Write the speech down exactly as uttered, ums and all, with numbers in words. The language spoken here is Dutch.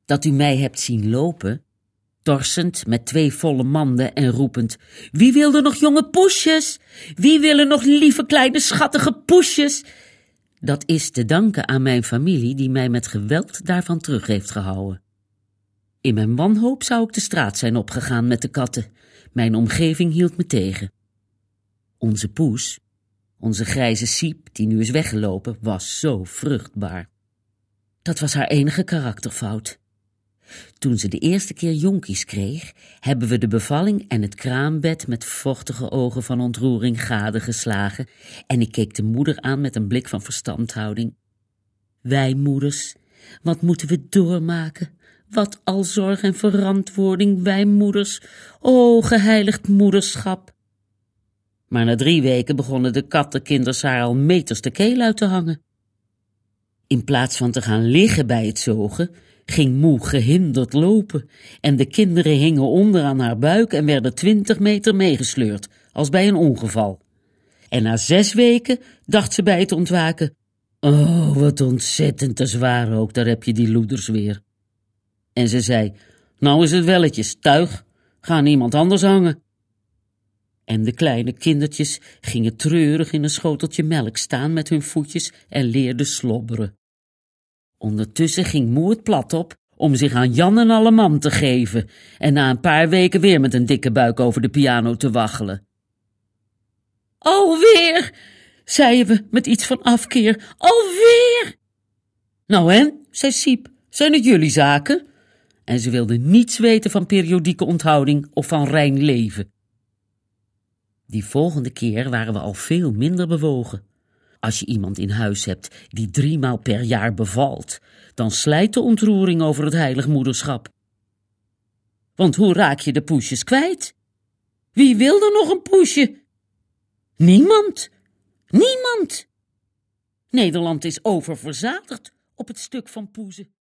dat u mij hebt zien lopen, torsend met twee volle manden en roepend: wie wil er nog jonge poesjes? Wie wil er nog lieve kleine schattige poesjes? Dat is te danken aan mijn familie die mij met geweld daarvan terug heeft gehouden. In mijn wanhoop zou ik de straat zijn opgegaan met de katten. Mijn omgeving hield me tegen. Onze poes, onze grijze Siep, die nu is weggelopen, was zo vruchtbaar. Dat was haar enige karakterfout. Toen ze de eerste keer jonkies kreeg, hebben we de bevalling en het kraambed met vochtige ogen van ontroering gadegeslagen en ik keek de moeder aan met een blik van verstandhouding. Wij moeders, wat moeten we doormaken? Wat al zorg en verantwoording, wij moeders, o geheiligd moederschap. Maar na drie weken begonnen de kattenkinders haar al meters de keel uit te hangen. In plaats van te gaan liggen bij het zogen, ging moe gehinderd lopen en de kinderen hingen onder aan haar buik en werden twintig meter meegesleurd, als bij een ongeval. En na zes weken dacht ze bij het ontwaken: oh, wat ontzettend te zwaar ook, daar heb je die loeders weer. En ze zei: nou is het welletjes, tuig, ga niemand anders hangen. En de kleine kindertjes gingen treurig in een schoteltje melk staan met hun voetjes en leerden slobberen. Ondertussen ging moe het plat op om zich aan Jan en Alleman te geven en na een paar weken weer met een dikke buik over de piano te waggelen. Alweer, zeiden we met iets van afkeer, alweer. Nou en, zei Siep, zijn het jullie zaken? En ze wilde niets weten van periodieke onthouding of van rein leven. Die volgende keer waren we al veel minder bewogen. Als je iemand in huis hebt die driemaal per jaar bevalt, dan slijt de ontroering over het heilig moederschap. Want hoe raak je de poesjes kwijt? Wie wil er nog een poesje? Niemand. Niemand. Nederland is oververzadigd op het stuk van poezen.